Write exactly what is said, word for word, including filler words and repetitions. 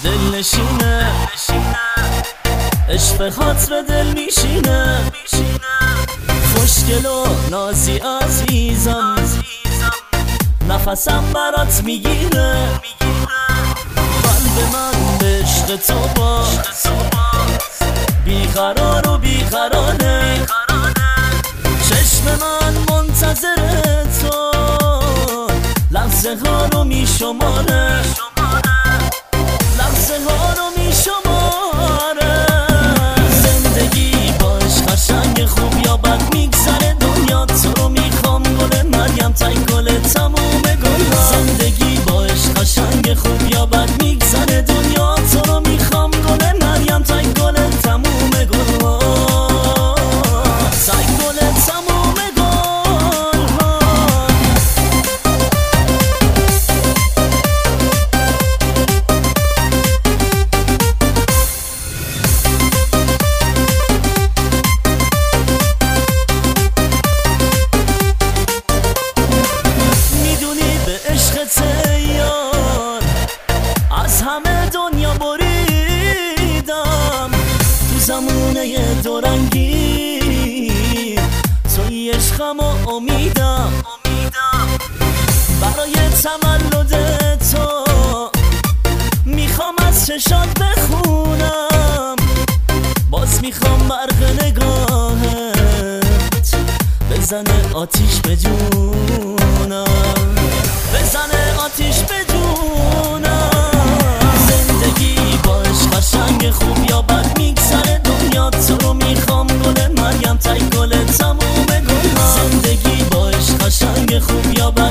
دل نشینه، عشق خاطر دل میشینه، خوشگل و نازی عزیزم، نفسم برات میگیره، قلب من به عشق تو باز بیقرار و بیقراره، چشم من منتظر تو لحظه ها رو میشماره، لحظه ها رو میشماره. زندگی باش قشنگ خوب یا بد میگذره، دنیا تو رو میخوام گل مریم تای گل تموم گل. زندگی باش قشنگ خوب یا بد میگذره، دنیا تو رو میخوام گل مریم تای گل تموم گل، تای گل تموم گل. از همه دنیا بریدم تو زمونه دورنگی، توی عشقم و امیدم، برای تولد تو میخوام از چشات بخونم، باز میخوام برق نگاهت بزنه آتیش به جونم، بزنه آتیش به جونم. زندگی باش قشنگ خوب یا بد میگذره، دنیا تو رو میخوام گل مریم تای گل تموم گل. زندگی باش قشنگ خوب یا بد